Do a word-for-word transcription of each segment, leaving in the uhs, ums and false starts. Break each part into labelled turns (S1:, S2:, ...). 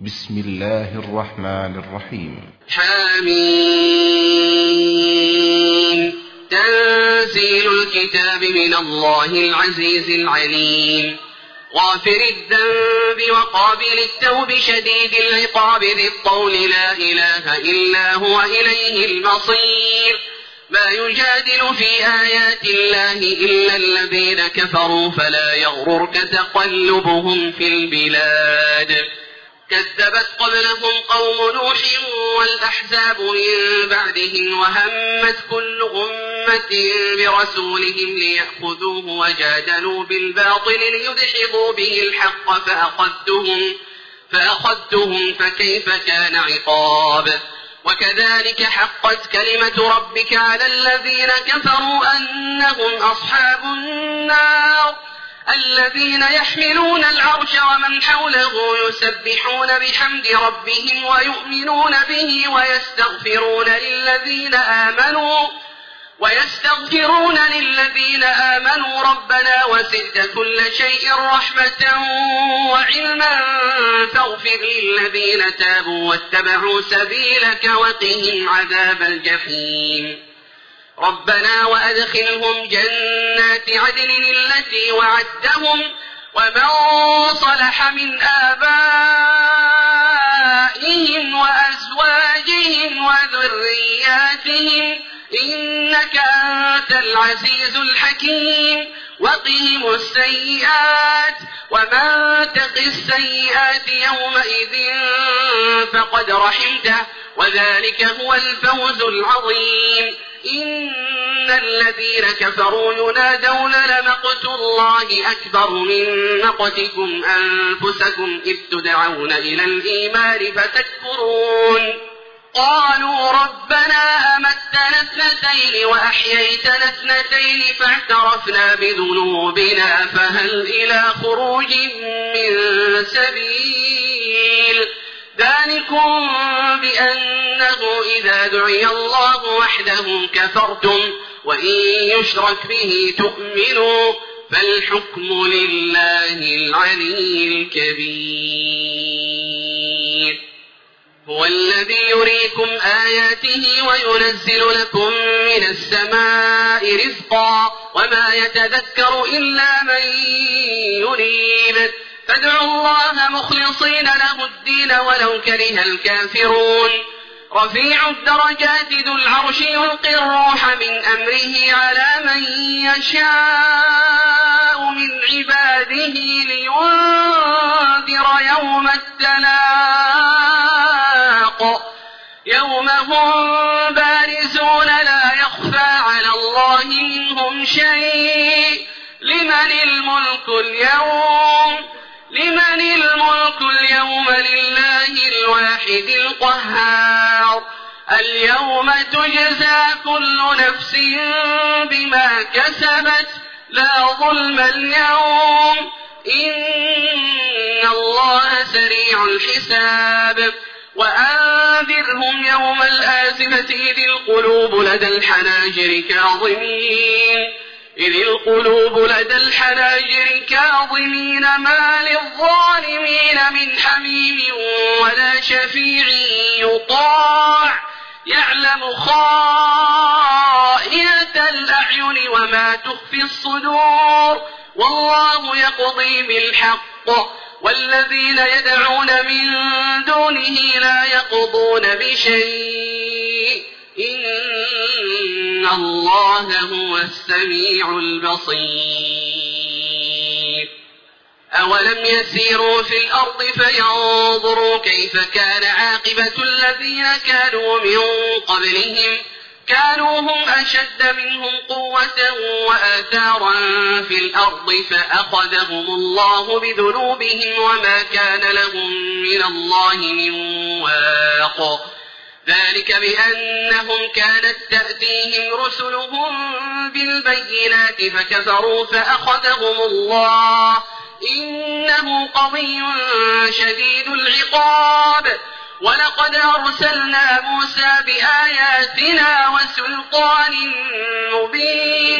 S1: بسم الله الرحمن الرحيم.
S2: حميم. تنزيل الكتاب من الله العزيز العليم. غافر الذنب وقابل التوب شديد العقاب ذي الطول لا إله إلا هو إليه المصير. ما يجادل في آيات الله إلا الذين كفروا فلا يغررك تقلبهم في البلاد. كذبت قبلهم قوم نوح والأحزاب من بعدهم وهمت كل أمة برسولهم ليأخذوه وجادلوا بالباطل ليدحضوا به الحق فأخذتهم, فأخذتهم فكيف كان عقاب. وكذلك حقت كلمة ربك على الذين كفروا أنهم أصحاب النار الذين يحملون العرش ومن حوله يسبحون بحمد ربهم ويؤمنون به ويستغفرون للذين آمنوا ويستغفرون للذين آمنوا ربنا وزدت كل شيء رحمة وعلما فاغفر للذين تابوا واتبعوا سبيلك وقهم عذاب الجحيم. ربنا وأدخلهم جنات عدن التي وعدتهم ومن صلح من آبائهم وأزواجهم وذرياتهم إنك أنت العزيز الحكيم. وقهم السيئات ومن تق السيئات يومئذ فقد رحمته وذلك هو الفوز العظيم. إن الذين كفروا ينادون لمقت الله أكبر من مقتكم أنفسكم إذ تدعون إلى الإيمان فتكفرون. قالوا ربنا أمتنا اثنتين وأحييتنا اثنتين فاعترفنا بذنوبنا فهل إلى خروج من سبيل. ذلكم بأنه إذا دعي الله وحده كفرتم وإن يشرك به تؤمنوا فالحكم لله العلي الكبير. هو الذي يريكم آياته وينزل لكم من السماء رزقا وما يتذكر إلا من ينيب. فادعوا الله مخلصين له الدين ولو كره الكافرون. رفيع الدرجات ذو العرش يلقي الروح من أمره على من يشاء من عباده لينذر يوم التلاق يوم هم بارزون لا يخفى على الله منهم شيء. لمن الملك اليوم لمن الملك اليوم لله الواحد القهار. اليوم تجزى كل نفس بما كسبت لا ظلم اليوم إن الله سريع الحساب. وأنذرهم يوم الآزفة إذ القلوب لدى الحناجر كاظمين إذ القلوب لدى الحناجر كاظمين ما للظالمين من حميم ولا شفيع يطاع يعلم خائنة الأعين وما تخفي الصدور والله يقضي بالحق والذين يدعون من دونه لا يقضون بشيء إن الله هو السميع البصير. أولم يسيروا في الأرض فينظروا كيف كان عاقبة الذين كانوا من قبلهم كانوا هم أشد منهم قوة وآثارا في الأرض فأخذهم الله بذنوبهم وما كان لهم من الله من واق. ذلك بأنهم كانت تأتيهم رسلهم بالبينات فكفروا فأخذهم الله إنه قوي شديد العقاب. ولقد أرسلنا موسى بآياتنا وسلطان مبين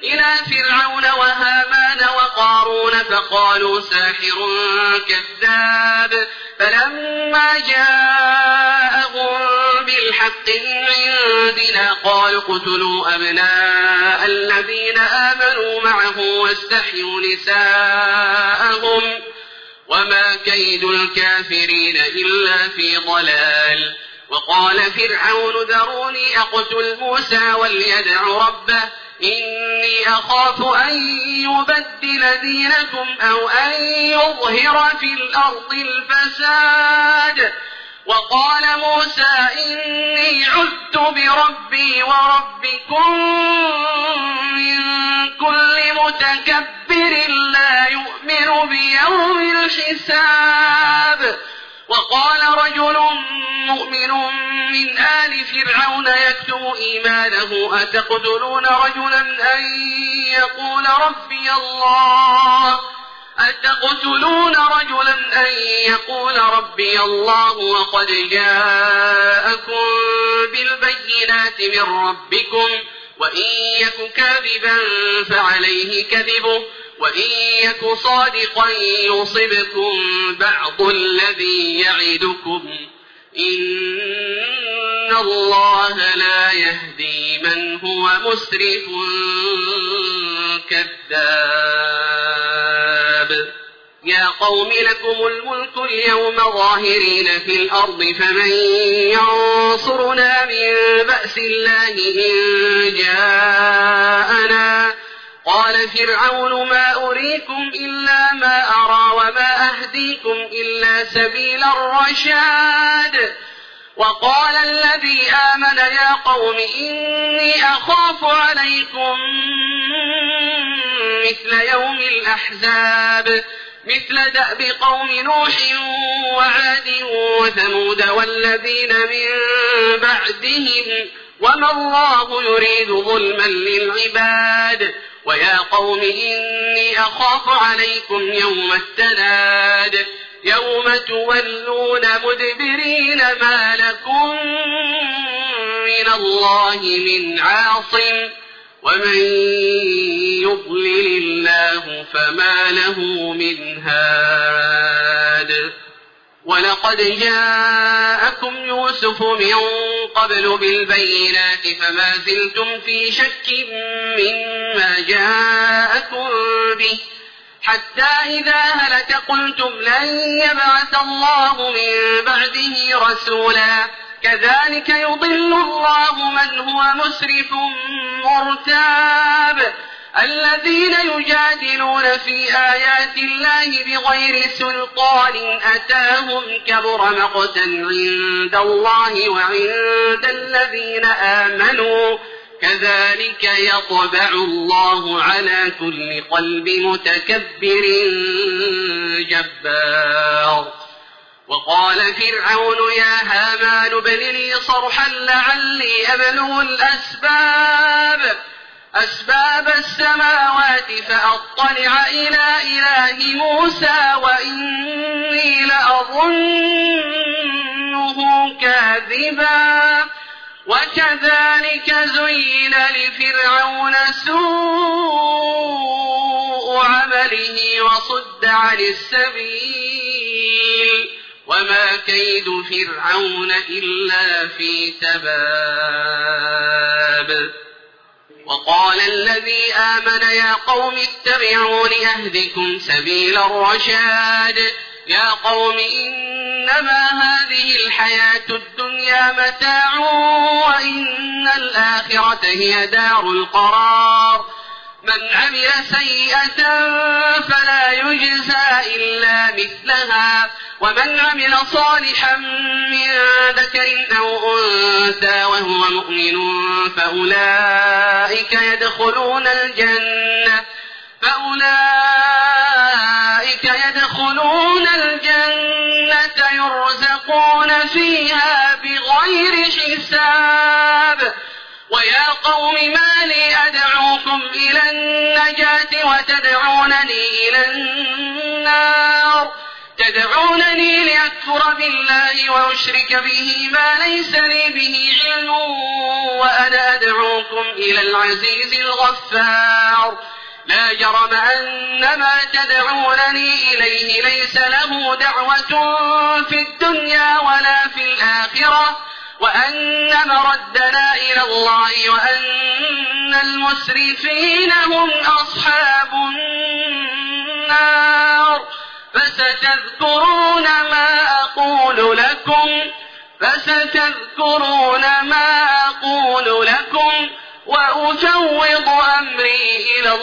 S2: إلى فرعون وهامان وقارون فقالوا ساحر كذاب فلما جاءهم بالحق من عندنا قالوا اقتلوا أبناء الذين آمنوا معه واستحيوا نساءهم وما كيد الكافرين إلا في ضلال. وقال فرعون ذروني أقتل موسى وليدع ربه إني أخاف أن يبدل دينكم أو أن يظهر في الأرض الفساد. وقال موسى إني عذت بربي وربكم من كل متكبر لا يؤمن بيوم الحساب. وقال رجل مؤمن من آل فرعون يكتم إيمانه أتقتلون رجلا أن يقول ربي الله أتقتلون رجلا أن يقول ربي الله وقد جاءكم بالبينات من ربكم وإن يك كاذبا فعليه كذبه وإن يك صادقا يصبكم بعض الذي يعدكم إن الله لا يهدي من هو مسرف كذاب. يا قوم لكم الملك اليوم ظاهرين في الأرض فمن ينصرنا من بأس الله إن جاءنا. قال فرعون ما أريكم إلا ما أرى وما أهديكم إلا سبيل الرشاد. وقال الذي آمن يا قوم إني أخاف عليكم مثل يوم الأحزاب مثل دأب قوم نوح وعاد وثمود والذين من بعدهم وما الله يريد ظلما للعباد. ويا قوم إني أخاف عليكم يوم التناد يوم تولون مدبرين ما لكم من الله من عاصم ومن يضلل الله فما له من هاد. ولقد جاءكم يوسف من قبل بالبينات فما زلتم في شك مما جاءكم به حتى إذا هلك قلتم لن يبعث الله من بعده رسولا كذلك يضل الله من هو مسرف مرتاب. الذين يجادلون في آيات الله بغير سلطان أتاهم كبر مقتا عند الله وعند الذين آمنوا كذلك يطبع الله على كل قلب متكبر جبار. وقال فرعون يا هامان ابن لي صرحا لعلي أبلغ الأسباب أسباب السماوات فأطلع إلى إله موسى وإني لأظنه كاذبا. وكذلك زين لفرعون سوء عمله وصد عن السبيل وما كيد فرعون إلا في تباب. وقال الذي آمن يا قوم اتبعون أهدكم سبيل الرشاد. يا قوم إنما هذه الحياة الدنيا متاع وإن الآخرة هي دار القرار. من عمل سيئة فلا يجزى إلا مثلها ومن عمل صالحا من ذكر أو أنثى وهو مؤمن فأولئك يدخلون الجنة فأولئك يدخلون الجنة يرزقون فيها بغير حساب. ويا قوم ما لي أدعوكم إلى النجاة وتدعونني إلى النار تدعونني لأكفر بالله وأشرك به ما ليس لي به علم وأنا أدعوكم إلى العزيز الغفار لا جرم أن ما تدعونني إليه ليس له دعوة في الدنيا ولا في الآخرة وأن مردنا إلى الله وأن المسرفين هم أصحاب النار فستذكرون ما أقول لكم فستذكرون ما أقول لكم وأفوض أمري إلى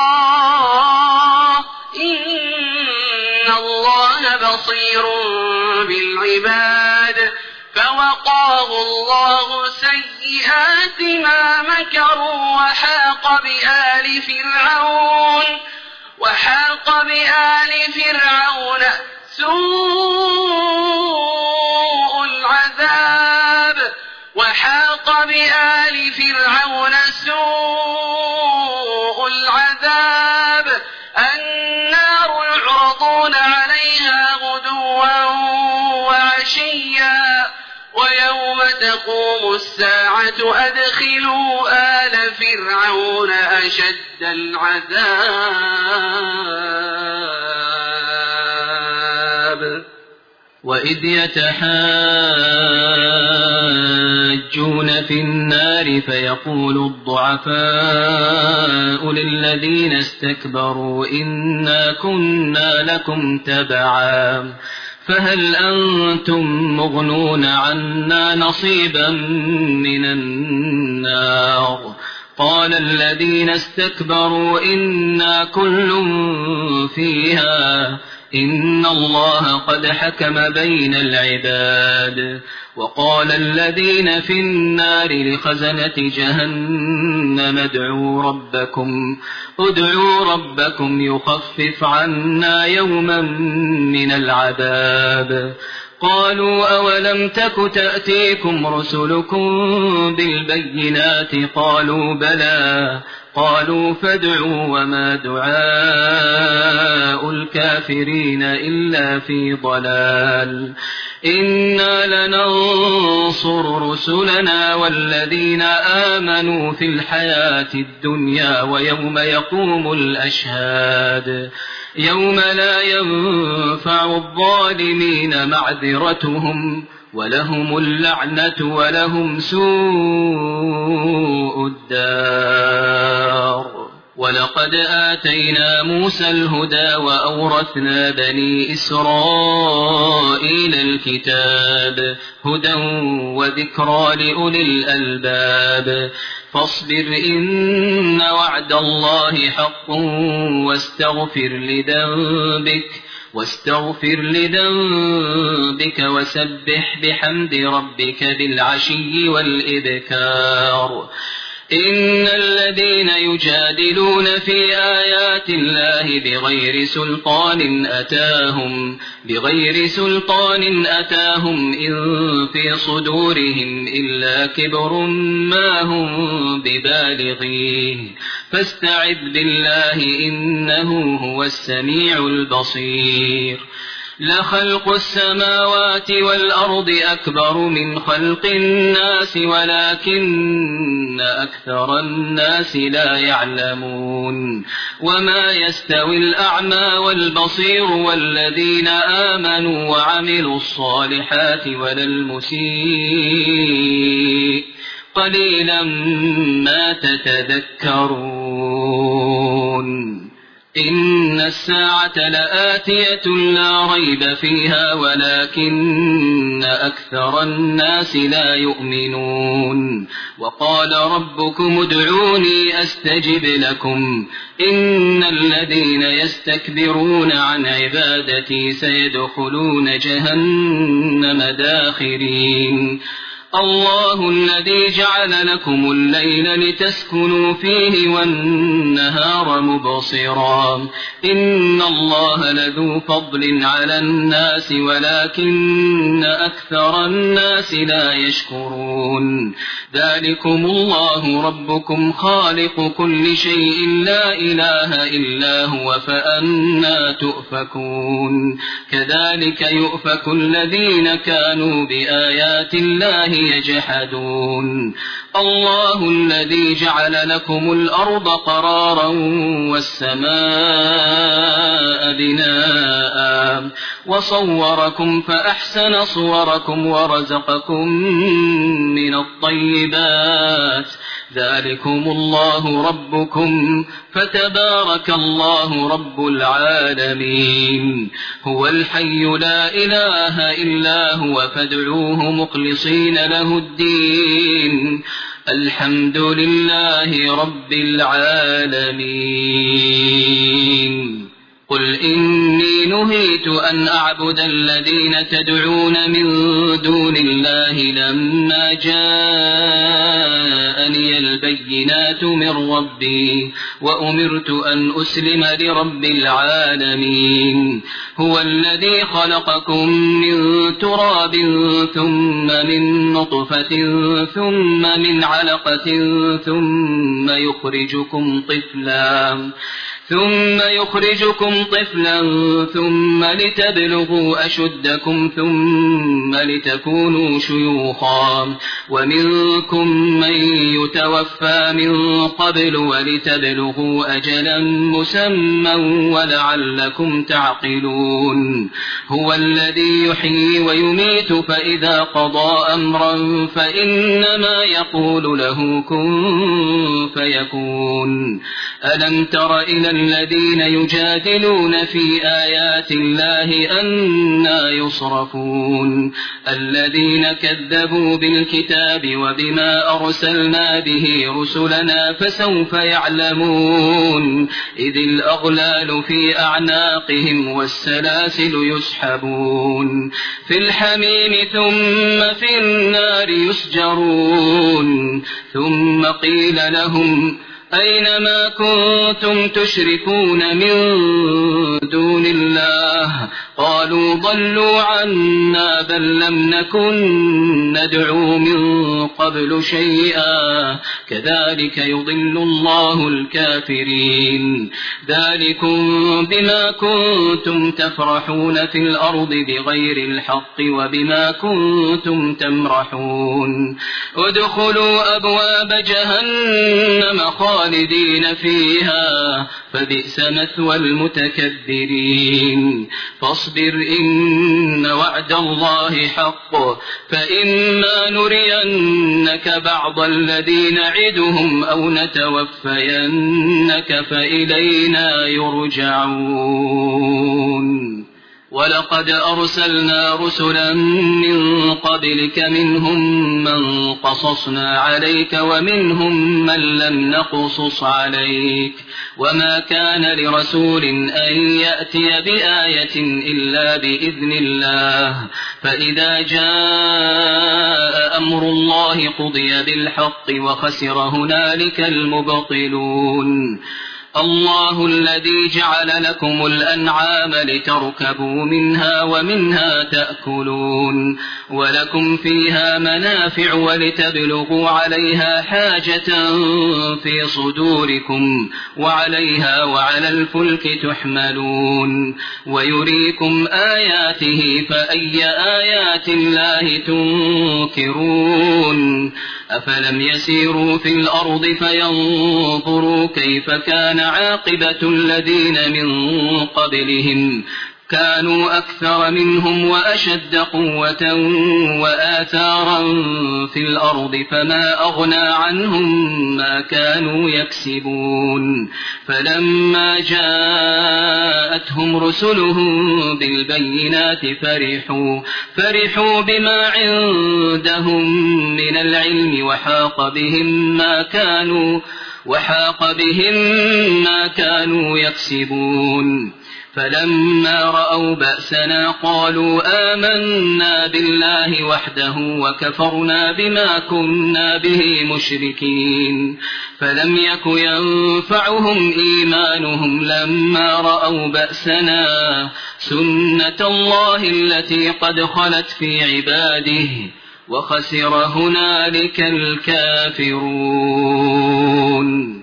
S2: الله إن الله بصير بالعباد فوقاه الله سيئات ما مكروا وحاق بآل فرعون وحاق بآل فرعون سوء العذاب وحاق بآل فرعون سوء العذاب النار يعرضون عليها غدوا وعشيا ويوم تقوم الساعة أدخلوا آل فرعون أشد العذاب
S3: وإذ يتحاجون في النار فيقول الضعفاء للذين استكبروا إنا كنا لكم تبعا فهل أنتم مغنون عنا نصيبا من النار قال الذين استكبروا إنا كل فيها إن الله قد حكم بين العباد وقال الذين في النار لخزنة جهنم ادعوا ربكم ادعوا ربكم يخفف عنا يوما من العذاب قالوا أولم تك تأتيكم رسلكم بالبينات قالوا بلى قالوا فادعوا وما دعاء الكافرين إلا في ضلال إنا لننصر رسلنا والذين آمنوا في الحياة الدنيا ويوم يقوم الأشهاد يوم لا ينفع الظالمين معذرتهم ولهم اللعنة ولهم سوء الدار ولقد آتينا موسى الهدى وأورثنا بني إسرائيل الكتاب هدى وذكرى لأولي الألباب فاصبر إن وعد الله حق واستغفر لذنبك واستغفر لذنبك وسبح بحمد ربك بالعشي والإبكار إن الذين يجادلون في آيات الله بغير سلطان أتاهم بغير سلطان أتاهم إن في صدورهم إلا كبر ما هم ببالغيه فاستعذ بالله إنه هو السميع البصير لخلق السماوات والأرض أكبر من خلق الناس ولكن أكثر الناس لا يعلمون وما يستوي الأعمى والبصير والذين آمنوا وعملوا الصالحات ولا المسيء قليلا ما تتذكرون إن الساعة لآتية لا ريب فيها ولكن أكثر الناس لا يؤمنون وقال ربكم ادعوني أستجب لكم إن الذين يستكبرون عن عبادتي سيدخلون جهنم داخرين الله الذي جعل لكم الليل لتسكنوا فيه والنهار مبصرا إن الله لذو فضل على الناس ولكن أكثر الناس لا يشكرون ذلكم الله ربكم خالق كل شيء لا إله إلا هو فأنى تؤفكون كذلك يؤفك الذين كانوا بآيات الله يجحدون الله الذي جعل لكم الأرض قرارا والسماء بناء وصوركم فأحسن صوركم ورزقكم من الطيبات ذلكم الله ربكم فتبارك الله رب العالمين هو الحي لا إله إلا هو فادعوه مخلصين له الدين الحمد لله رب العالمين قل إني نهيت أن أعبد الذين تدعون من دون الله لما جاءني البينات من ربي وأمرت أن أسلم لرب العالمين هو الذي خلقكم من تراب ثم من نطفة ثم من علقة ثم يخرجكم طفلا ثم يخرجكم طفلا ثم لتبلغوا أشدكم ثم لتكونوا شيوخا ومنكم من يتوفى من قبل ولتبلغوا أجلا مسمى ولعلكم تعقلون هو الذي يحيي ويميت فإذا قضى أمرا فإنما يقول له كن فيكون ألم تر إلى الذين يجادلون في آيات الله أنى يصرفون الذين كذبوا بالكتاب وبما أرسلنا به رسلنا فسوف يعلمون إذ الأغلال في أعناقهم والسلاسل يسحبون في الحميم ثم في النار يسجرون ثم قيل لهم أينما كنتم تشركون من دون الله قالوا ضلوا عنا بل لم نكن ندعو من قبل شيئا كذلك يضل الله الكافرين ذلكم بما كنتم تفرحون في الأرض بغير الحق وبما كنتم تمرحون ادخلوا أبواب جهنم خالدين فيها فبئس مثوى المتكبرين فاصبر إن وعد الله حق فإما نرينك بعض الذي نعدهم أو نتوفينك فإلينا يرجعون ولقد أرسلنا رسلا من قبلك منهم من قصصنا عليك ومنهم من لم نقصص عليك وما كان لرسول أن يأتي بآية إلا بإذن الله فإذا جاء أمر الله قضي بالحق وخسر هنالك المبطلون الله الذي جعل لكم الأنعام لتركبوا منها ومنها تأكلون ولكم فيها منافع ولتبلغوا عليها حاجة في صدوركم وعليها وعلى الفلك تحملون ويريكم آياته فأي آيات الله تنكرون أفلم يسيروا في الأرض فينظروا كيف كان عاقبة الذين من قبلهم كانوا أكثر منهم وأشد قوة وآثارا في الأرض فما أغنى عنهم ما كانوا يكسبون فلما جاءتهم رسلهم بالبينات فرحوا فرحوا بما عندهم من العلم وحاق بهم ما كانوا وحاق بهم ما كانوا يكسبون فلما رأوا بأسنا قالوا آمنا بالله وحده وكفرنا بما كنا به مشركين فلم يك ينفعهم إيمانهم لما رأوا بأسنا سنة الله التي قد خلت في عباده وخسر هنالك الكافرون.